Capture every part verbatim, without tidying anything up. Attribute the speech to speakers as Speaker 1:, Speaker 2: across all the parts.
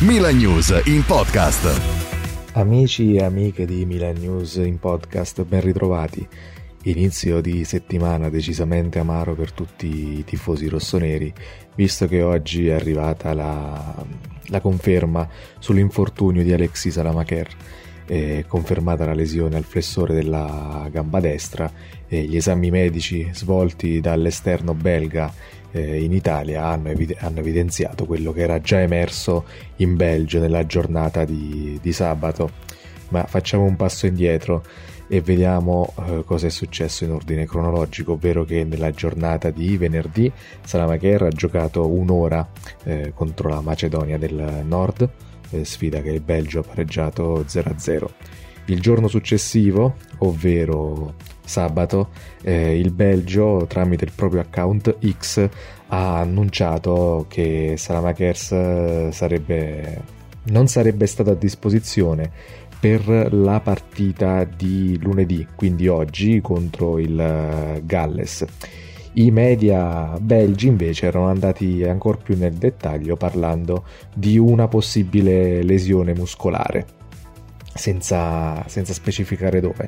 Speaker 1: Milan News in podcast.
Speaker 2: Amici e amiche di Milan News in podcast, ben ritrovati. Inizio di settimana decisamente amaro per tutti i tifosi rossoneri, visto che oggi è arrivata la, la conferma sull'infortunio di Alexis Salamaker. È confermata la lesione al flessore della gamba destra e gli esami medici svolti dall'esterno belga eh, in Italia hanno, evid- hanno evidenziato quello che era già emerso in Belgio nella giornata di, di sabato. Ma facciamo un passo indietro e vediamo eh, cosa è successo in ordine cronologico, ovvero che nella giornata di venerdì Salamaker ha giocato un'ora eh, contro la Macedonia del Nord, eh, sfida che il Belgio ha pareggiato zero a zero. Il giorno successivo, ovvero sabato, eh, il Belgio tramite il proprio account X ha annunciato che Salamaker sarebbe, non sarebbe stato a disposizione per la partita di lunedì, quindi oggi, contro il Galles. I media belgi invece erano andati ancora più nel dettaglio parlando di una possibile lesione muscolare, senza, senza specificare dove.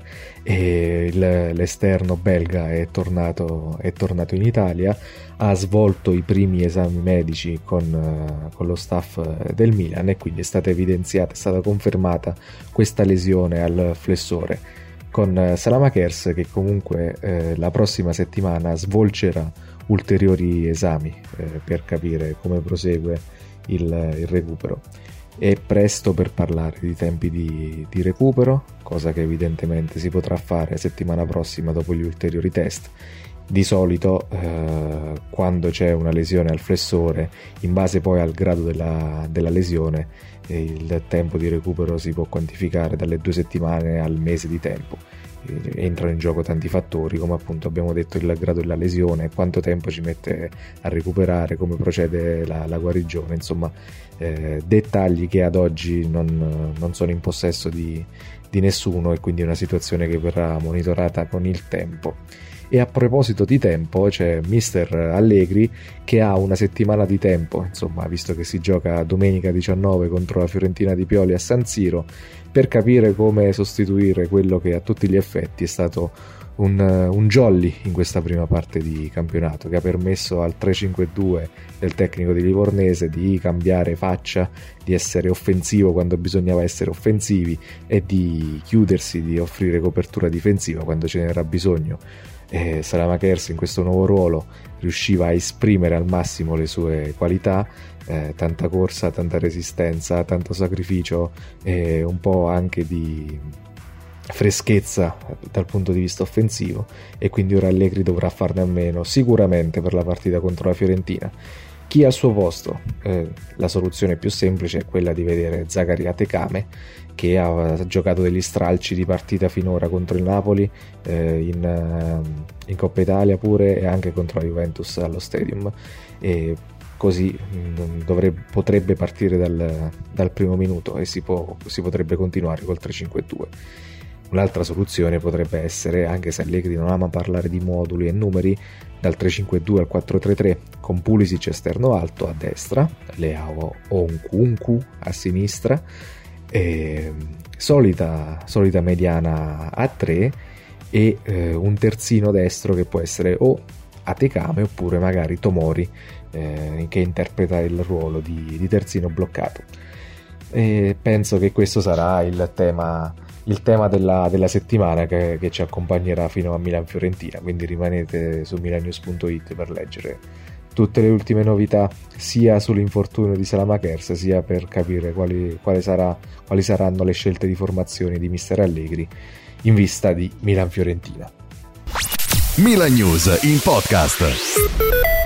Speaker 2: E il, l'esterno belga è tornato, è tornato in Italia, ha svolto i primi esami medici con, con lo staff del Milan e quindi è stata evidenziata, è stata confermata questa lesione al flessore, con Salamakers che comunque eh, la prossima settimana svolgerà ulteriori esami eh, per capire come prosegue il, il recupero. È presto per parlare di tempi di, di recupero, cosa che evidentemente si potrà fare settimana prossima dopo gli ulteriori test. Di solito eh, quando c'è una lesione al flessore, in base poi al grado della, della lesione, eh, il tempo di recupero si può quantificare dalle due settimane al mese di tempo. Eh, entrano in gioco tanti fattori, come appunto abbiamo detto il grado della lesione, quanto tempo ci mette a recuperare, come procede la, la guarigione, insomma eh, dettagli che ad oggi non, non sono in possesso di, di nessuno, e quindi è una situazione che verrà monitorata con il tempo. E a proposito di tempo, c'è mister Allegri che ha una settimana di tempo, insomma, visto che si gioca domenica diciannove contro la Fiorentina di Pioli a San Siro, per capire come sostituire quello che a tutti gli effetti è stato un, un jolly in questa prima parte di campionato, che ha permesso al tre cinque due del tecnico di Livornese di cambiare faccia, di essere offensivo quando bisognava essere offensivi e di chiudersi, di offrire copertura difensiva quando ce n'era bisogno. E Salamaker in questo nuovo ruolo riusciva a esprimere al massimo le sue qualità, eh, tanta corsa, tanta resistenza, tanto sacrificio e un po' anche di freschezza dal punto di vista offensivo, e quindi ora Allegri dovrà farne a meno sicuramente per la partita contro la Fiorentina. Chi al suo posto? Eh, la soluzione più semplice è quella di vedere Zaccaria Tecame, che ha giocato degli stralci di partita finora contro il Napoli, eh, in, in Coppa Italia pure, e anche contro la Juventus allo Stadium, e così mh, dovrebbe, potrebbe partire dal, dal primo minuto e si, può, si potrebbe continuare col tre cinque due. Un'altra soluzione potrebbe essere, anche se Allegri non ama parlare di moduli e numeri, dal tre cinque due al quattro tre tre, con Pulisic esterno alto a destra, Leao Nkunku a sinistra, e solita, solita mediana a tre e eh, un terzino destro che può essere o Atecame oppure magari Tomori, eh, che interpreta il ruolo di, di terzino bloccato. E penso che questo sarà il tema il tema della, della settimana che, che ci accompagnerà fino a Milan-Fiorentina, quindi rimanete su milannews punto it per leggere tutte le ultime novità, sia sull'infortunio di Salamaker, sia per capire quali, quale sarà, quali saranno le scelte di formazione di mister Allegri in vista di Milan-Fiorentina.
Speaker 1: Milan News in podcast.